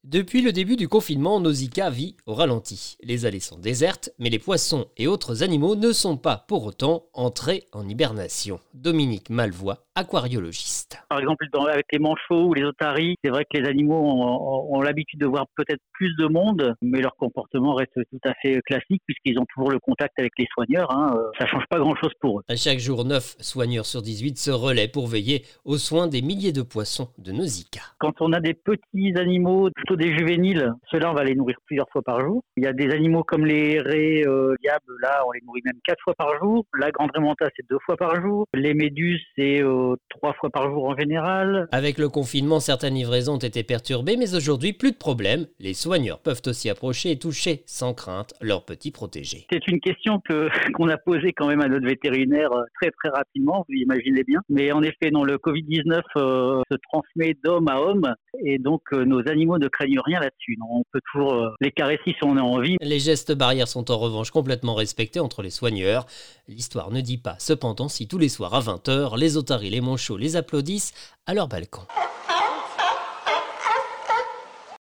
Depuis le début du confinement, Nausicaa vit au ralenti. Les allées sont désertes, mais les poissons et autres animaux ne sont pas pour autant entrés en hibernation. Dominique Malvois, aquariologiste. Par exemple, avec les manchots ou les otaries, c'est vrai que les animaux ont l'habitude de voir peut-être plus de monde, mais leur comportement reste tout à fait classique puisqu'ils ont toujours le contact avec les soigneurs. Ça change pas grand-chose pour eux. Chaque jour, 9 soigneurs sur 18 se relaient pour veiller aux soins des milliers de poissons de Nausicaa. Quand on a des petits animaux, plutôt des juvéniles, ceux-là, on va les nourrir plusieurs fois par jour. Il y a des animaux comme les raies, diables, là, on les nourrit même 4 fois par jour. La grande rémanta, c'est 2 fois par jour. Les méduses, c'est 3 fois par jour en général. Avec le confinement, certaines livraisons ont été perturbées, mais aujourd'hui, plus de problème. Les soigneurs peuvent aussi approcher et toucher sans crainte leurs petits protégés. C'est une question qu'on a posée quand même à notre vétérinaire très très rapidement, vous imaginez bien. Mais en effet, non, le Covid-19 se transmet d'homme à homme et donc nos animaux ne craignent rien là-dessus. Non, on peut toujours les caresser si on a envie. Les gestes barrières sont en revanche complètement respectés entre les soigneurs. L'histoire ne dit pas cependant si tous les soirs à 20h, les otaries, les manchots les applaudissent à leur balcon.